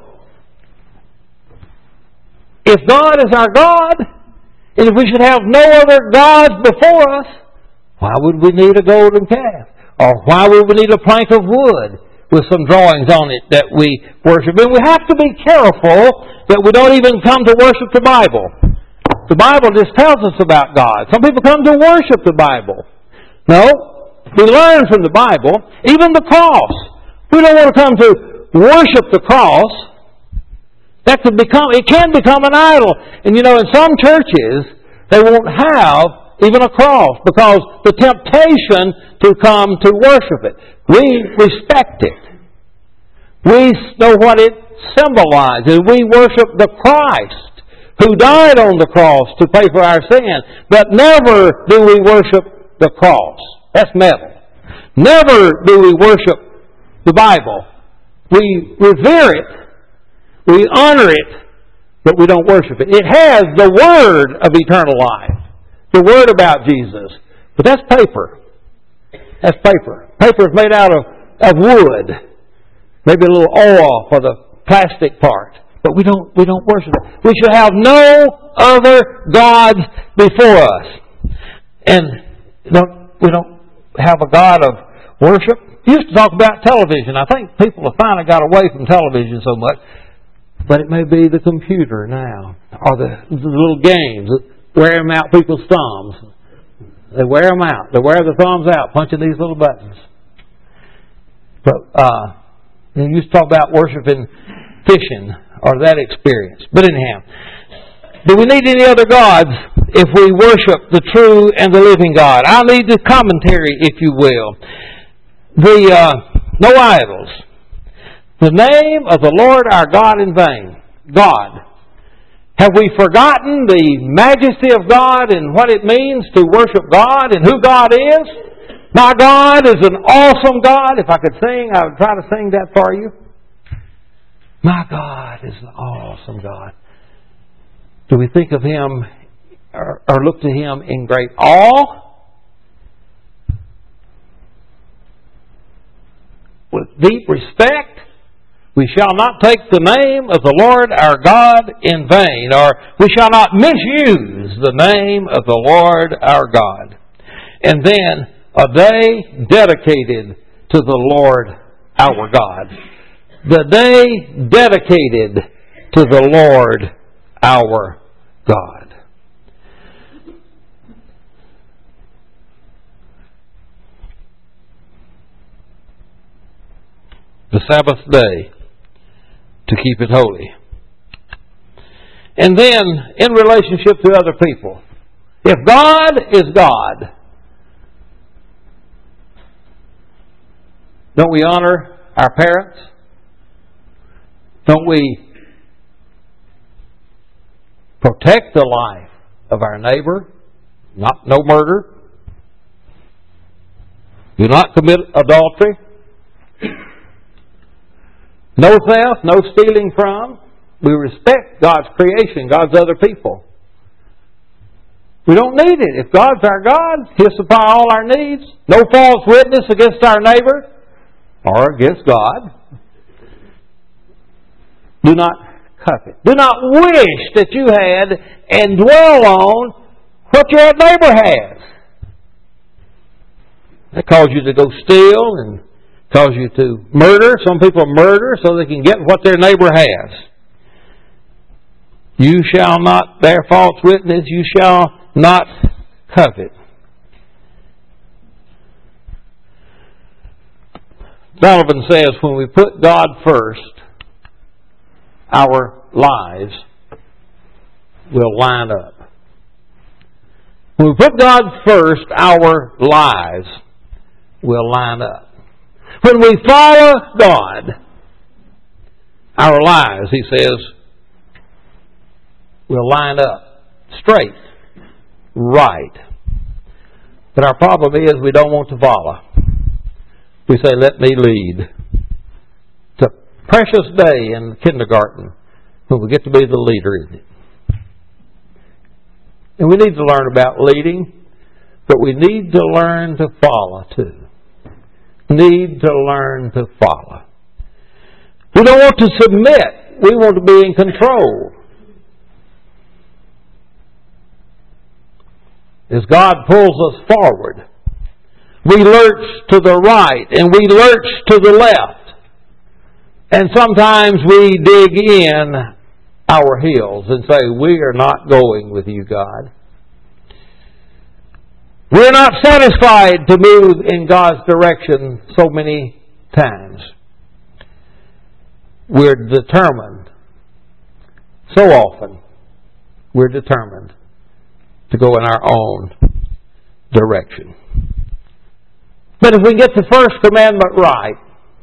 if God is our God, and if we should have no other gods before us, why would we need a golden calf? Or why would we need a plank of wood with some drawings on it that we worship? And we have to be careful that we don't even come to worship the Bible. The Bible just tells us about God. Some people come to worship the Bible. No, we learn from the Bible. Even the cross. We don't want to come to worship the cross. It can become an idol. And in some churches, they won't have even a cross because the temptation to come to worship it. We respect it. We know what it symbolizes. We worship the Christ who died on the cross to pay for our sin. But never do we worship the cross. That's metal. Never do we worship the Bible. We revere it. We honor it, but we don't worship it. It has the word of eternal life. The word about Jesus. But that's paper. That's paper. Paper is made out of wood. Maybe a little oil for the plastic part. But we don't worship it. We should have no other gods before us. And we don't have a God of worship. We used to talk about television. I think people have finally got away from television so much. But it may be the computer now. Or the little games that wear them out people's thumbs. They wear them out. They wear the thumbs out punching these little buttons. But you used to talk about worshiping fishing or that experience. But anyhow, do we need any other gods if we worship the true and the living God? I'll need the commentary, if you will. No idols. The name of the Lord our God in vain. God. Have we forgotten the majesty of God and what it means to worship God and who God is? My God is an awesome God. If I could sing, I would try to sing that for you. My God is an awesome God. Do we think of Him or look to Him in great awe? With deep respect? We shall not take the name of the Lord our God in vain, or we shall not misuse the name of the Lord our God. And then a day dedicated to the Lord our God. The day dedicated to the Lord our God. The Sabbath day, to keep it holy. And then, in relationship to other people, if God is God, don't we honor our parents? Don't we protect the life of our neighbor? No murder. Do not commit adultery. No theft, no stealing from. We respect God's creation, God's other people. We don't need it. If God's our God, He'll supply all our needs. No false witness against our neighbor or against God. Do not covet. Do not wish that you had and dwell on what your neighbor has. That cause you to go steal and cause you to murder. Some people murder so they can get what their neighbor has. You shall not bear false witness. You shall not covet. Donovan says, when we put God first, our lives will line up. When we put God first, our lives will line up. When we follow God, our lives, he says, will line up straight, right. But our problem is we don't want to follow. We say, let me lead. It's a precious day in kindergarten when we get to be the leader, isn't it? And we need to learn about leading, but we need to learn to follow too. Need to learn to follow. We don't want to submit. We want to be in control. As God pulls us forward, we lurch to the right and we lurch to the left. And sometimes we dig in our heels and say, we are not going with you, God. We're not satisfied to move in God's direction so many times. We're determined. So often, we're determined to go in our own direction. But if we get the first commandment right,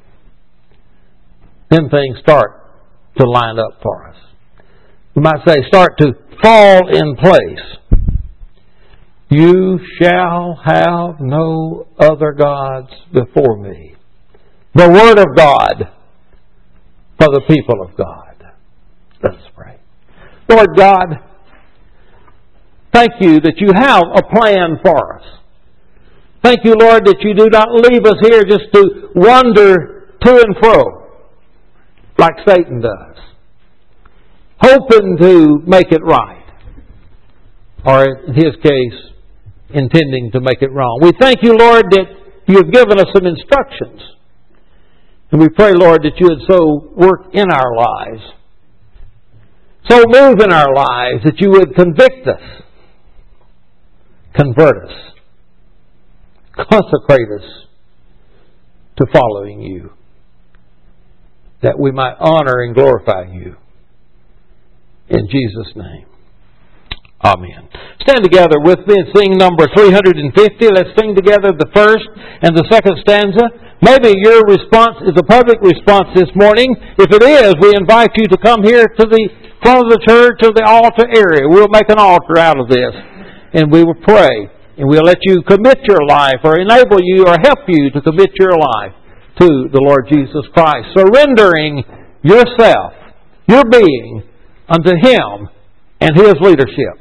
then things start to line up for us. We might say start to fall in place. You shall have no other gods before me. The Word of God for the people of God. Let us pray. Lord God, thank you that you have a plan for us. Thank you, Lord, that you do not leave us here just to wander to and fro like Satan does, hoping to make it right, or in his case, intending to make it wrong. We thank you, Lord, that you have given us some instructions. And we pray, Lord, that you would so work in our lives, so move in our lives, that you would convict us, convert us, consecrate us to following you, that we might honor and glorify you. In Jesus' name. Amen. Stand together with me and sing number 350. Let's sing together the first and the second stanza. Maybe your response is a public response this morning. If it is, we invite you to come here to the front of the church or the altar area. We'll make an altar out of this. And we will pray. And we'll let you commit your life or enable you or help you to commit your life to the Lord Jesus Christ. Surrendering yourself, your being, unto Him and His leadership.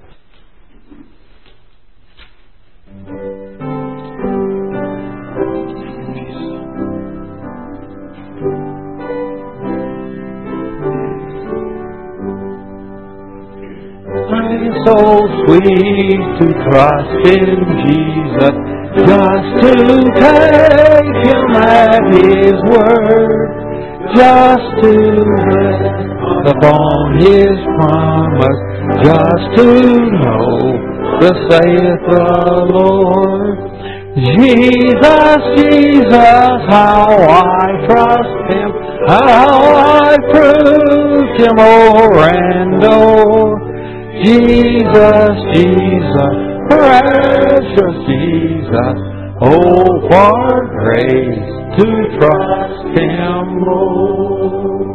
It's so sweet to trust in Jesus, just to take Him at His word, just to rest upon His promise, just to know thus saith the Lord. Jesus, Jesus, how I trust Him, how I proved Him o'er and o'er. Jesus, Jesus, precious Jesus, oh, for grace to trust Him more.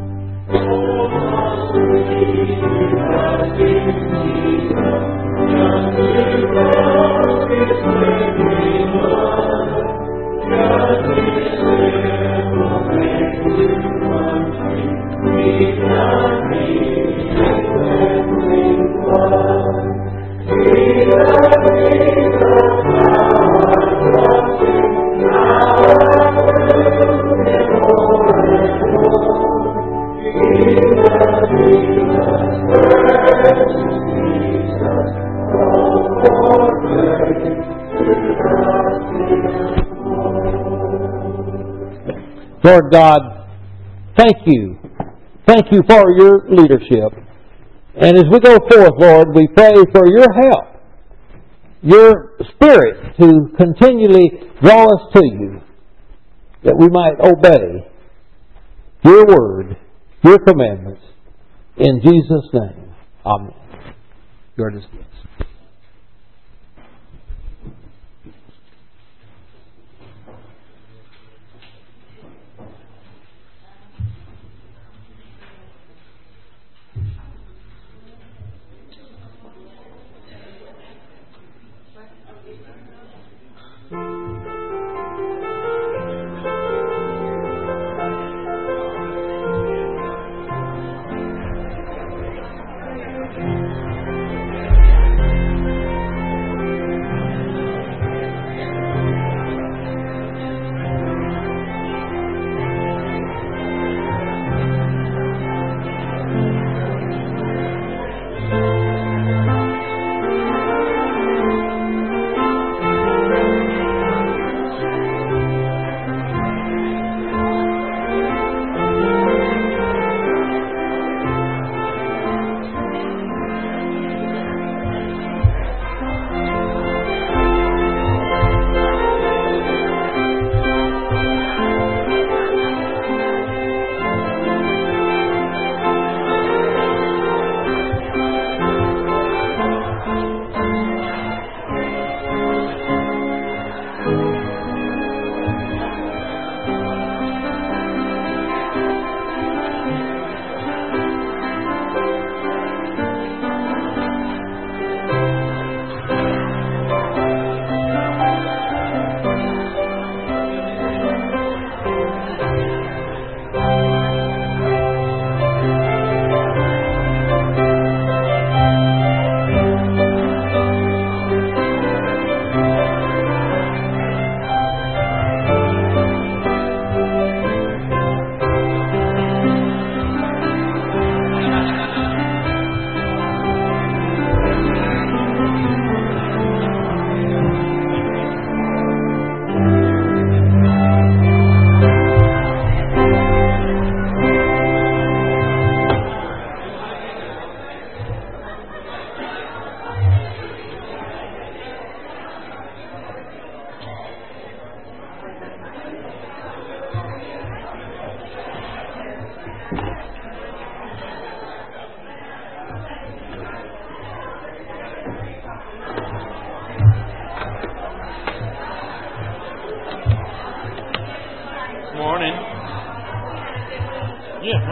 Oh, sweet to trust in Jesus, just to trust His living love, just His simple faith to run to me. Lord God, thank you. Thank you for your leadership. And as we go forth, Lord, we pray for your help, your Spirit to continually draw us to you, that we might obey your word, your commandments. In Jesus' name, amen. You are dismissed.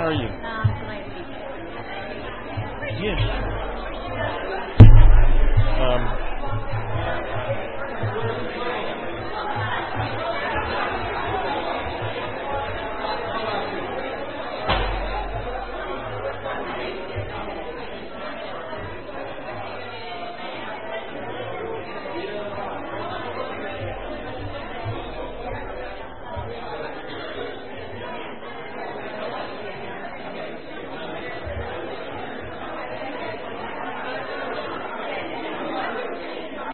are you?